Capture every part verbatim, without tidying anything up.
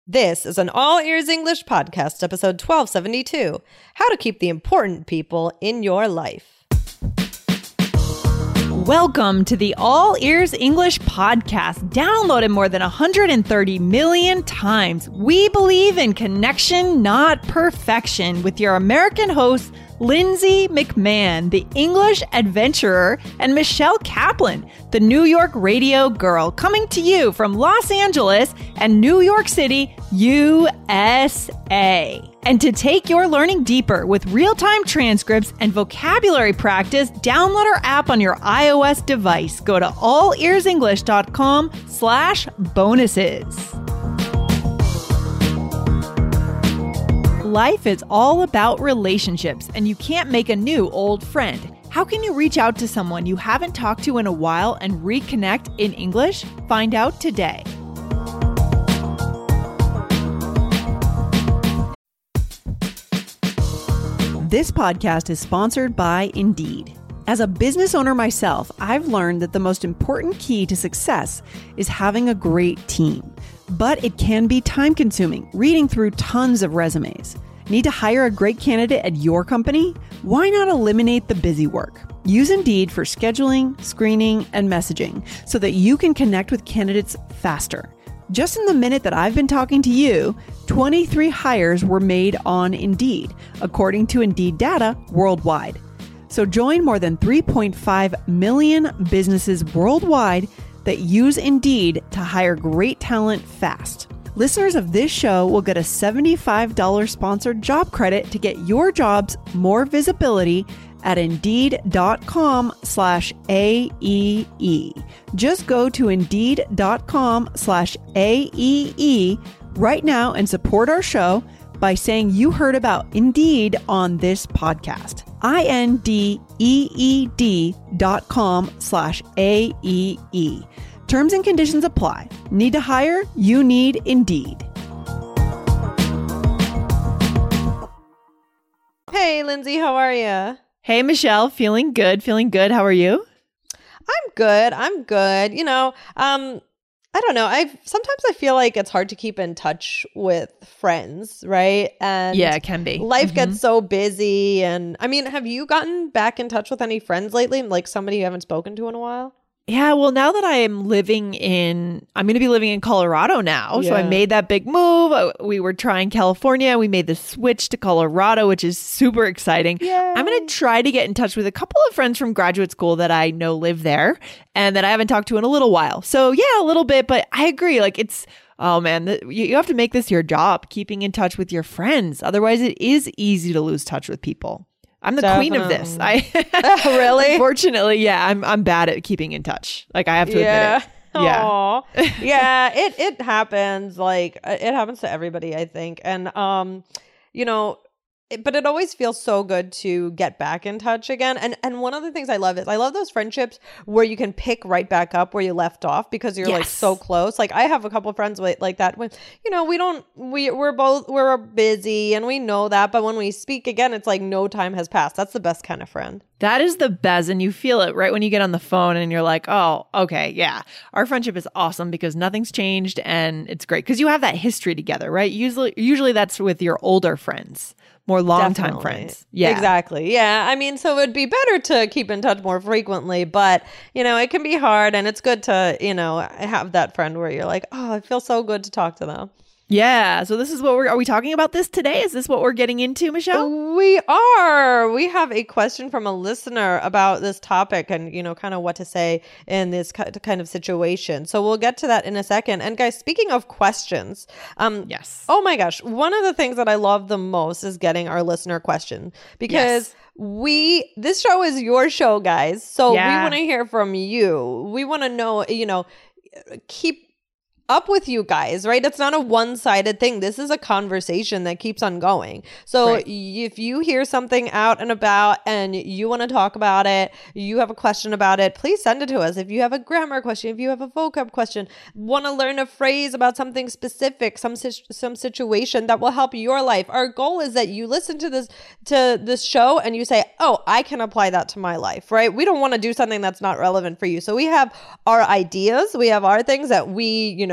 This is an All Ears English podcast, episode twelve seventy-two, How to Keep the Important People in Your Life. Welcome to the All Ears English podcast, downloaded more than one hundred thirty million times. We believe in connection, not perfection, with your American hosts, Lindsay McMahon, the English adventurer, and Michelle Kaplan, the New York radio girl, coming to you from Los Angeles and New York City, U S A. And to take your learning deeper with real-time transcripts and vocabulary practice, download our app on your iOS device. Go to allearsenglish.com slash bonuses. Life is all about relationships, and you can't make a new old friend. How can you reach out to someone you haven't talked to in a while and reconnect in English? Find out today. This podcast is sponsored by Indeed. As a business owner myself, I've learned that the most important key to success is having a great team. But it can be time-consuming, reading through tons of resumes. Need to hire a great candidate at your company? Why not eliminate the busy work? Use Indeed for scheduling, screening, and messaging so that you can connect with candidates faster. Just in the minute that I've been talking to you, twenty-three hires were made on Indeed, according to Indeed data worldwide. So join more than three point five million businesses worldwide that use Indeed to hire great talent fast. Listeners of this show will get a seventy-five dollars sponsored job credit to get your jobs more visibility at Indeed.com slash AEE. Just go to Indeed.com slash AEE right now and support our show by saying you heard about Indeed on this podcast. I-N-D-E-E-D dot com slash A-E-E. Terms and conditions apply. Need to hire? You need Indeed. Hey, Lindsay, how are you? Hey, Michelle. Feeling good. Feeling good. How are you? I'm good. I'm good. You know, um, I don't know. I sometimes I feel like it's hard to keep in touch with friends, right? And yeah, it can be. Life mm-hmm. gets so busy. And I mean, have you gotten back in touch with any friends lately? Like somebody you haven't spoken to in a while? Yeah, well, now that I am living in, I'm going to be living in Colorado now. Yeah. So I made that big move. We were trying California. We made the switch to Colorado, which is super exciting. Yay. I'm going to try to get in touch with a couple of friends from graduate school that I know live there and that I haven't talked to in a little while. So yeah, a little bit, but I agree. Like it's, oh man, the, you, you have to make this your job, keeping in touch with your friends. Otherwise, it is easy to lose touch with people. I'm the Definitely. queen of this. I really? Unfortunately, yeah, I'm I'm bad at keeping in touch. Like I have to yeah. admit it. Yeah. Aww. yeah, it it happens. Like it happens to everybody, I think. And um, you know, it, but it always feels so good to get back in touch again. And and one of the things I love is I love those friendships where you can pick right back up where you left off because you're yes. like so close. Like I have a couple of friends with, like that when, you know, we don't we we're both we're busy and we know that, but when we speak again, it's like no time has passed. That's the best kind of friend. That is the best. And you feel it right when you get on the phone and you're like, oh, okay, yeah. Our friendship is awesome because nothing's changed and it's great because you have that history together, right? Usually, usually that's with your older friends, more longtime friends. Yeah, exactly. Yeah. I mean, so it would be better to keep in touch more frequently, but you know, it can be hard and it's good to, you know, have that friend where you're like, oh, it feels so good to talk to them. Yeah. So this is what we're, are we talking about this today? Is this what we're getting into, Michelle? We are. We have a question from a listener about this topic and, you know, kind of what to say in this kind of situation. So we'll get to that in a second. And guys, speaking of questions, um, yes. Oh my gosh. One of the things that I love the most is getting our listener question because yes. we, this show is your show, guys. So yeah. we want to hear from you. We want to know, you know, keep up with you guys, right? It's not a one-sided thing. This is a conversation that keeps on going. So right. if you hear something out and about and you want to talk about it, you have a question about it, please send it to us. If you have a grammar question, if you have a vocab question, want to learn a phrase about something specific, some some situation that will help your life. Our goal is that you listen to this to this show and you say, oh, I can apply that to my life, right? We don't want to do something that's not relevant for you. So we have our ideas, we have our things that we, you know,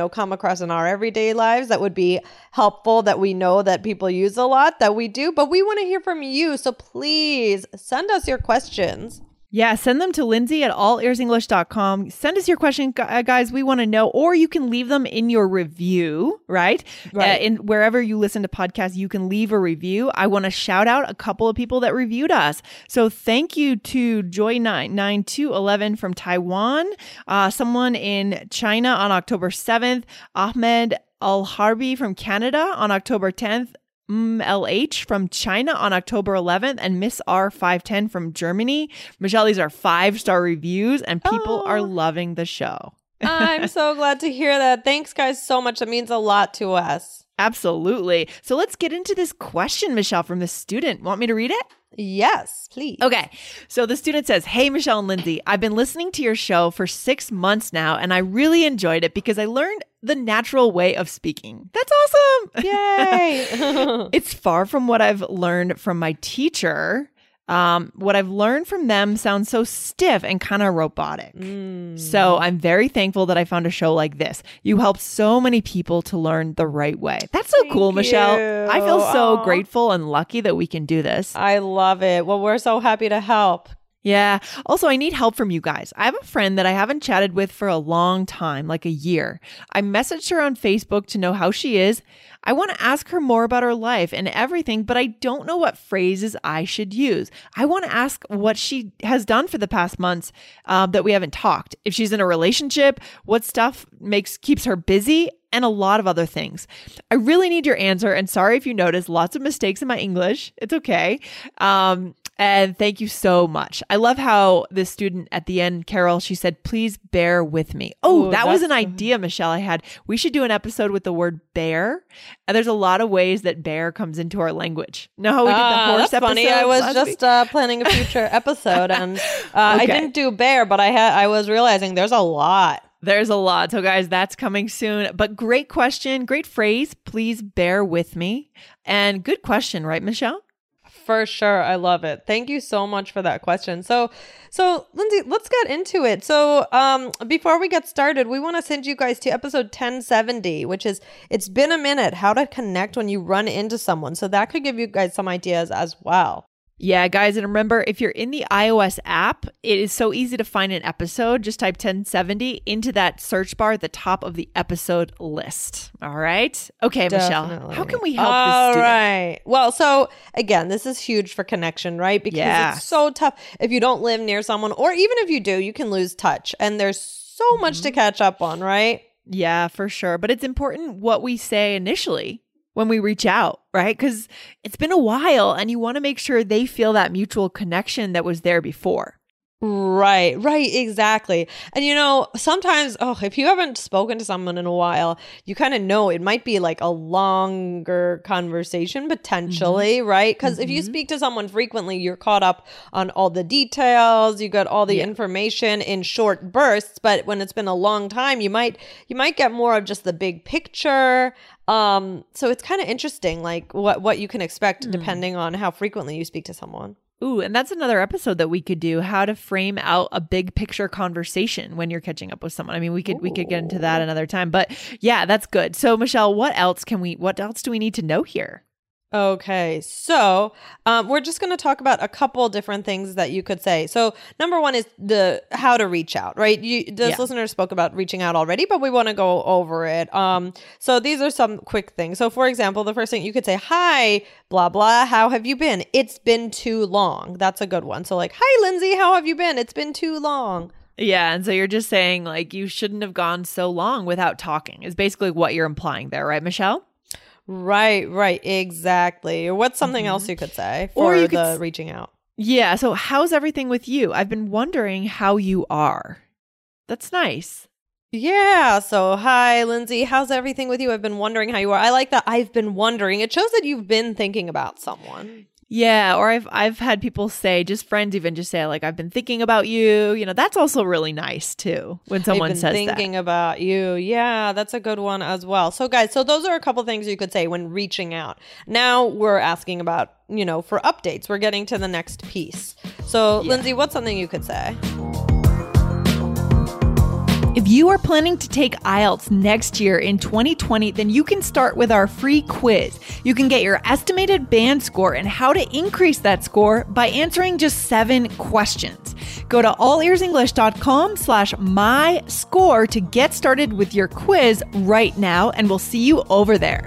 know, come across in our everyday lives that would be helpful, that we know that people use a lot, that we do, but we want to hear from you. So please send us your questions. Yeah, send them to Lindsay at all ears english dot com. Send us your question, guys. We want to know, or you can leave them in your review, right? Right. Uh, in wherever you listen to podcasts, you can leave a review. I want to shout out a couple of people that reviewed us. So thank you to Joy nine two one one from Taiwan, uh, someone in China on October seventh, Ahmed Al-Harbi from Canada on October tenth, M L H from China on October eleventh, and Miss R five ten from Germany. Michelle, these are five-star reviews and people oh. are loving the show. I'm so glad to hear that. Thanks, guys, so much. That means a lot to us. Absolutely. So let's get into this question, Michelle, from the student. Want me to read it? Yes, please. Okay. So the student says, hey, Michelle and Lindsay, I've been listening to your show for six months now, and I really enjoyed it because I learned the natural way of speaking. That's awesome. Yay. It's far from what I've learned from my teacher. Um, what I've learned from them sounds so stiff and kind of robotic. Mm. So I'm very thankful that I found a show like this. You helped so many people to learn the right way. That's so Thank cool, you. Michelle. I feel so Aww. grateful and lucky that we can do this. I love it. Well, we're so happy to help. Yeah. Also, I need help from you guys. I have a friend that I haven't chatted with for a long time, like a year. I messaged her on Facebook to know how she is. I want to ask her more about her life and everything, but I don't know what phrases I should use. I want to ask what she has done for the past months uh, that we haven't talked. If she's in a relationship, what stuff makes keeps her busy, and a lot of other things. I really need your answer, and sorry if you notice lots of mistakes in my English. It's okay. Um, And thank you so much. I love how the student at the end, Carol, she said, please bear with me. Oh, Ooh, that was an that's- idea, Michelle, I had. We should do an episode with the word bear. And there's a lot of ways that bear comes into our language. Know how we did the Ah, horse that's episode funny. I was last just week? uh, planning a future episode, and uh, I Okay. didn't do bear, but I had. I was realizing there's a lot. There's a lot. So guys, that's coming soon. But great question. Great phrase. Please bear with me. And good question, right, Michelle? For sure. I love it. Thank you so much for that question. So, so Lindsay, let's get into it. So, um, before we get started, we want to send you guys to episode ten seventy, which is, it's been a minute, how to connect when you run into someone. So that could give you guys some ideas as well. Yeah, guys. And remember, if you're in the iOS app, it is so easy to find an episode. Just type ten seventy into that search bar at the top of the episode list. All right. Okay, Definitely. Michelle, how can we help All this student? right. Well, so again, this is huge for connection, right? Because Yes. it's so tough. If you don't live near someone, or even if you do, you can lose touch. And there's so Mm-hmm. much to catch up on, right? Yeah, for sure. But it's important what we say initially when we reach out, right? Because it's been a while and you want to make sure they feel that mutual connection that was there before. Right, right, exactly. And you know, sometimes, oh, if you haven't spoken to someone in a while, you kind of know it might be like a longer conversation potentially, mm-hmm. right? Because mm-hmm. if you speak to someone frequently, you're caught up on all the details, you got all the yeah. information in short bursts, but when it's been a long time, you might you might get more of just the big picture. Um, so it's kind of interesting, like what what you can expect mm. depending on how frequently you speak to someone. Ooh, and that's another episode that we could do, how to frame out a big picture conversation when you're catching up with someone. I mean, we could Ooh. we could get into that another time, but yeah, that's good. So Michelle, what else can we, what else do we need to know here? Okay, so um, we're just going to talk about a couple different things that you could say. So number one is the how to reach out, right? You, this yeah. listener spoke about reaching out already, but we want to go over it. Um, so these are some quick things. So for example, the first thing you could say, hi, blah, blah, how have you been? It's been too long. That's a good one. So like, hi, Lindsay, how have you been? It's been too long. Yeah. And so you're just saying like, you shouldn't have gone so long without talking is basically what you're implying there, right, Michelle? Right, right, exactly. Or what's something mm-hmm. else you could say for or you the could s- reaching out? Yeah. So how's everything with you? I've been wondering how you are. That's nice. Yeah. So, hi, Lindsay. How's everything with you? I've been wondering how you are. I like that. I've been wondering. It shows that you've been thinking about someone. Yeah. Or I've I've had people say, just friends even just say like, I've been thinking about you. You know, that's also really nice too when someone I've been says thinking that. about you. Yeah, that's a good one as well. So, guys, so those are a couple things you could say when reaching out. Now we're asking about, you know, for updates. We're getting to the next piece. So, Yeah. Lindsay, what's something you could say? If you are planning to take I E L T S next year in twenty twenty, then you can start with our free quiz. You can get your estimated band score and how to increase that score by answering just seven questions. Go to allearsenglish.com slash my score to get started with your quiz right now, and we'll see you over there.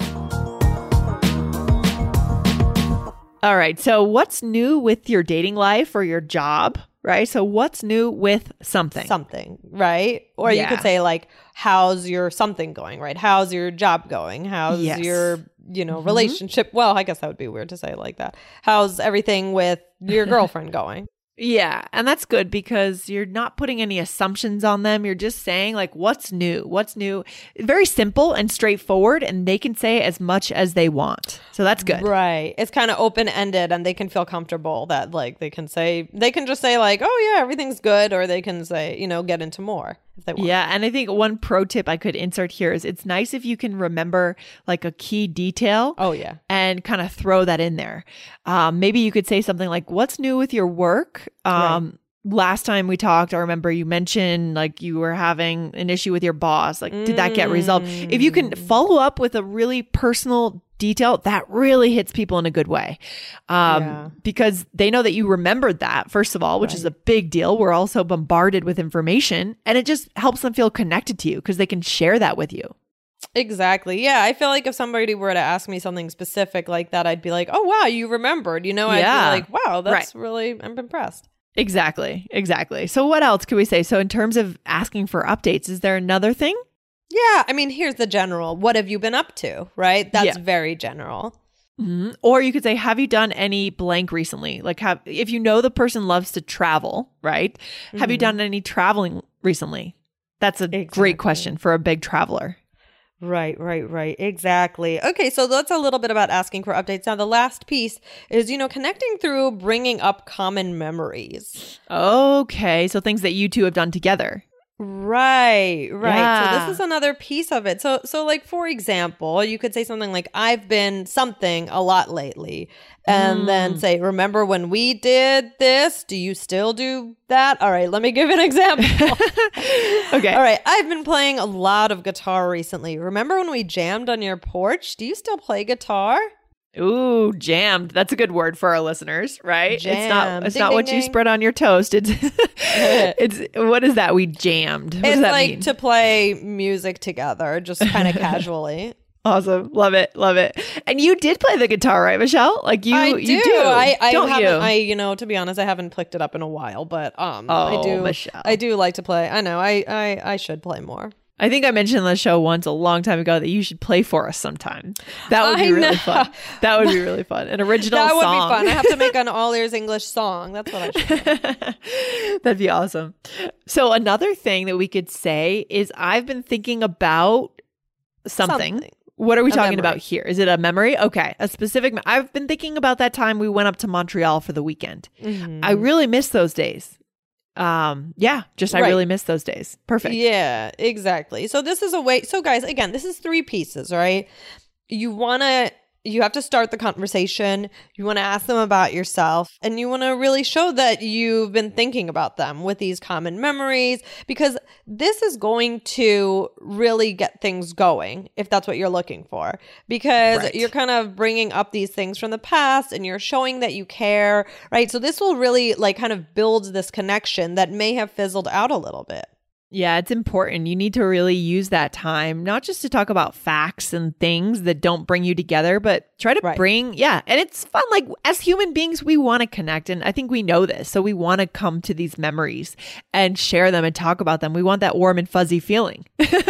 All right, so what's new with your dating life or your job? Right? So what's new with something? Something, right? Or yeah. you could say like, how's your something going, right? How's your job going? How's yes. your, you know, mm-hmm. relationship? Well, I guess that would be weird to say it like that. How's everything with your girlfriend going? Yeah. And that's good because you're not putting any assumptions on them. You're just saying like, what's new? What's new? Very simple and straightforward, and they can say as much as they want. So that's good. Right. It's kind of open-ended, and they can feel comfortable that like they can say, they can just say like, oh yeah, everything's good. Or they can say, you know, get into more if they want. Yeah. And I think one pro tip I could insert here is it's nice if you can remember like a key detail. Oh yeah. And kind of throw that in there. Um, maybe you could say something like, what's new with your work? Um, right. Last time we talked, I remember you mentioned like you were having an issue with your boss. Like, did that get resolved? Mm. If you can follow up with a really personal detail, that really hits people in a good way. Um, yeah. Because they know that you remembered that, first of all, which right. is a big deal. We're also bombarded with information, and it just helps them feel connected to you because they can share that with you. Exactly. Yeah. I feel like if somebody were to ask me something specific like that, I'd be like, oh, wow, you remembered. You know, I'd yeah. be like, wow, that's right. really, I'm impressed. Exactly. Exactly. So what else could we say? So in terms of asking for updates, is there another thing? Yeah. I mean, here's the general. What have you been up to? Right? That's yeah. very general. Mm-hmm. Or you could say, have you done any blank recently? Like, have if you know the person loves to travel, right? Mm-hmm. Have you done any traveling recently? That's a exactly. great question for a big traveler. Right, right, right. Exactly. Okay, so that's a little bit about asking for updates. Now, the last piece is, you know, connecting through bringing up common memories. Okay, so things that you two have done together. Right, right. Yeah. So this is another piece of it. So, so like, for example, you could say something like, I've been something a lot lately. And mm. then say, remember when we did this? Do you still do that? All right, let me give an example. Okay. All right, I've been playing a lot of guitar recently. Remember when we jammed on your porch? Do you still play guitar? Ooh, jammed. That's a good word for our listeners, right? Jam. It's not it's ding, not ding, what ding. you spread on your toast. It's it's what is that? We jammed. What it's does that like mean? To play music together, just kind of casually. Awesome. Love it. Love it. And you did play the guitar, right, Michelle? Like you I do. you do. I, I don't haven't you? I you know, to be honest, I haven't picked it up in a while, but um oh, I do Michelle. I do like to play. I know. I I I should play more. I think I mentioned on the show once a long time ago that you should play for us sometime. That would be I really know. fun. That would be really fun. An original that song. That would be fun. I have to make an all ears English song. That's what I should do. That'd be awesome. So another thing that we could say is I've been thinking about something. something. What are we a talking memory. about here? Is it a memory? Okay. A specific me- I've been thinking about that time we went up to Montreal for the weekend. Mm-hmm. I really miss those days. Um, yeah, just I right. really miss those days. Perfect. Yeah, exactly. So this is a way. So guys, again, this is three pieces, right? You want to, you have to start the conversation. You want to ask them about yourself, and you want to really show that you've been thinking about them with these common memories, because this is going to really get things going if that's what you're looking for, because right. you're kind of bringing up these things from the past and you're showing that you care, right? So this will really like kind of build this connection that may have fizzled out a little bit. Yeah, it's important. You need to really use that time, not just to talk about facts and things that don't bring you together, but try to right. bring, yeah. And it's fun. Like as human beings, we want to connect. And I think we know this. So we want to come to these memories and share them and talk about them. We want that warm and fuzzy feeling.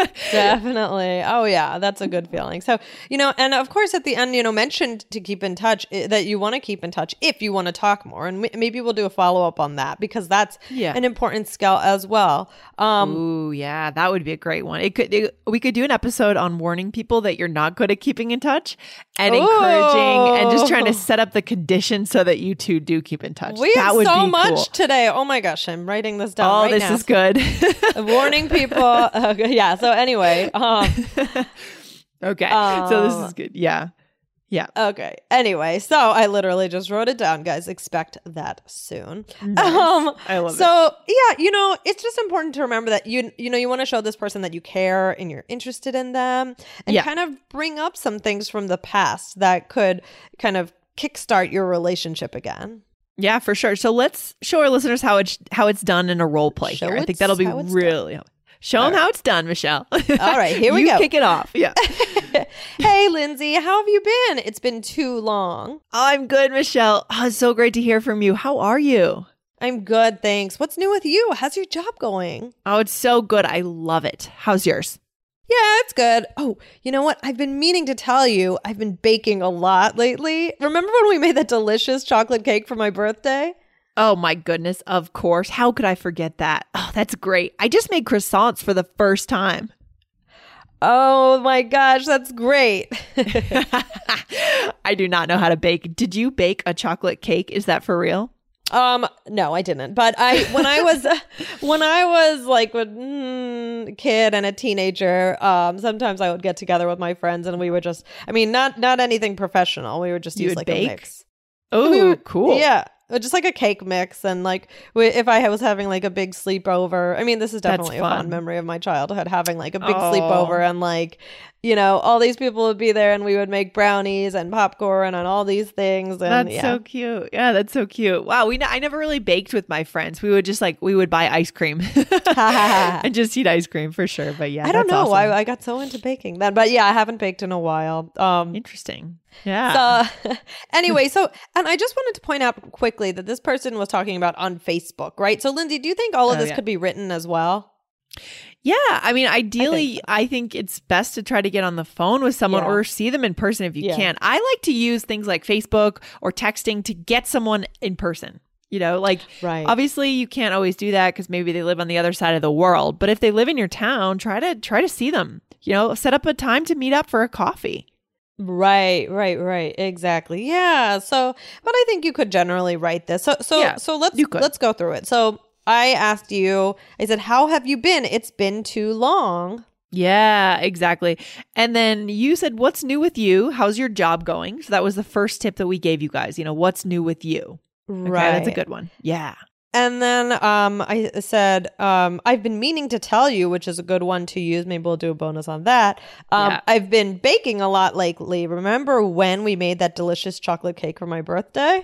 Definitely. Oh yeah, that's a good feeling. So, you know, and of course at the end, you know, mentioned to keep in touch, that you want to keep in touch if you want to talk more. And maybe we'll do a follow-up on that, because that's yeah. an important skill as well. Um, Ooh, yeah, that would be a great one. It could it, we could do an episode on warning people that you're not good at keeping in touch, and Ooh. encouraging and just trying to set up the conditions so that you two do keep in touch. We that have would so be much cool. today. Oh my gosh, I'm writing this down. Oh, right this now. is good. Warning people. Uh, yeah. So anyway. Um, okay. um, so this is good. Yeah. Yeah. Okay. Anyway, so I literally just wrote it down, guys. Expect that soon. Nice. Um, I love so, it. So yeah, you know, it's just important to remember that you you know you want to show this person that you care and you're interested in them, and Yeah. kind of bring up some things from the past that could kind of kickstart your relationship again. Yeah, for sure. So let's show our listeners how it's how it's done in a role play Show here. I think it's that'll be how it's really done. show All them right. how it's done, Michelle. All right, here we you go. Kick it off. Yeah. Hey, Lindsay, how have you been? It's been too long. I'm good, Michelle. Oh, it's so great to hear from you. How are you? I'm good, thanks. What's new with you? How's your job going? Oh, it's so good. I love it. How's yours? Yeah, it's good. Oh, you know what? I've been meaning to tell you, I've been baking a lot lately. Remember when we made that delicious chocolate cake for my birthday? Oh my goodness, of course. How could I forget that? Oh, that's great. I just made croissants for the first time. Oh my gosh, that's great. I do not know how to bake. Did you bake a chocolate cake? Is that for real? Um, no, I didn't. But I, when I was, when I was like a mm, kid and a teenager, um, sometimes I would get together with my friends and we would just, I mean, not not anything professional. We would just You use would like bake? a mix. Oh, cool. Yeah. Just like a cake mix. And like we, if I was having like a big sleepover, I mean, this is That's definitely a fun. fond memory of my childhood, having like a big Oh. sleepover and like, you know, all these people would be there and we would make brownies and popcorn and all these things. And That's yeah. so cute. Yeah, that's so cute. Wow, we n- I never really baked with my friends. We would just like we would buy ice cream and just eat ice cream for sure. But yeah, I don't that's know awesome. why I got so into baking then, but yeah, I haven't baked in a while. Um, Interesting. Yeah. So anyway, so, and I just wanted to point out quickly that this person was talking about on Facebook, right? So Lindsay, do you think all of Oh, this yeah. could be written as well? Yeah, I mean, ideally, I think think, so. it's best to try to get on the phone with someone Yeah. or see them in person if you Yeah. can. I like to use things like Facebook or texting to get someone in person. You know, like Right. obviously you can't always do that because maybe they live on the other side of the world. But if they live in your town, try to try to see them. You know, set up a time to meet up for a coffee. Right, right, right. Exactly. Yeah. So, but I think you could generally write this. So, so, Yeah, so let's you could. let's go through it. So, I asked you. I said, "How have you been? It's been too long." Yeah, exactly. And then you said, what's new with you? How's your job going? So that was the first tip that we gave you guys. You know, what's new with you? Okay, Right. that's a good one. Yeah. And then um, I said, um, I've been meaning to tell you, which is a good one to use. Maybe we'll do a bonus on that. Um, Yeah. I've been baking a lot lately. Remember when we made that delicious chocolate cake for my birthday?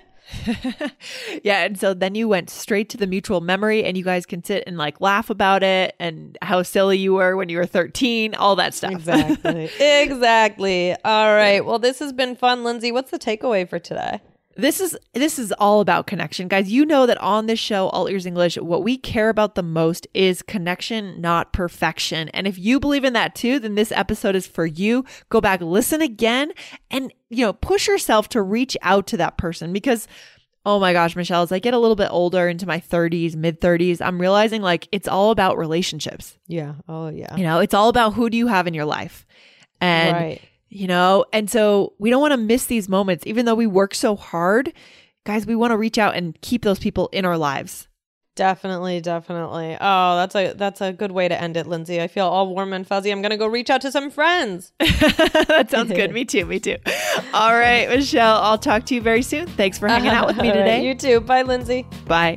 Yeah. And so then you went straight to the mutual memory and you guys can sit and like laugh about it and how silly you were when you were thirteen, all that stuff. Exactly. Exactly. All right. Well, this has been fun, Lindsay. What's the takeaway for today? This is this is all about connection. Guys, you know that on this show, All Ears English, what we care about the most is connection, not perfection. And if you believe in that too, then this episode is for you. Go back, listen again, and you know, push yourself to reach out to that person because oh my gosh, Michelle, as I get a little bit older into my thirties, mid thirties, I'm realizing like it's all about relationships. Yeah. Oh, yeah. You know, it's all about who do you have in your life. And Right. you know, and so we don't want to miss these moments, even though we work so hard. Guys, we want to reach out and keep those people in our lives. Definitely, definitely. Oh, that's a that's a good way to end it, Lindsay. I feel all warm and fuzzy. I'm gonna go reach out to some friends. That sounds good. Me too. Me too. All right, Michelle, I'll talk to you very soon. Thanks for hanging out with me All right, today. you too. Bye, Lindsay. Bye.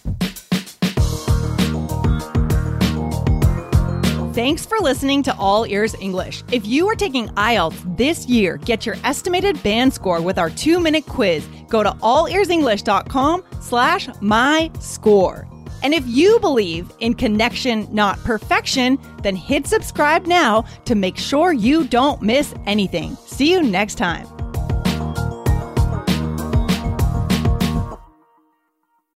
Thanks for listening to All Ears English. If you are taking I E L T S this year, get your estimated band score with our two-minute quiz. Go to allearsenglish.com slash my score. And if you believe in connection, not perfection, then hit subscribe now to make sure you don't miss anything. See you next time.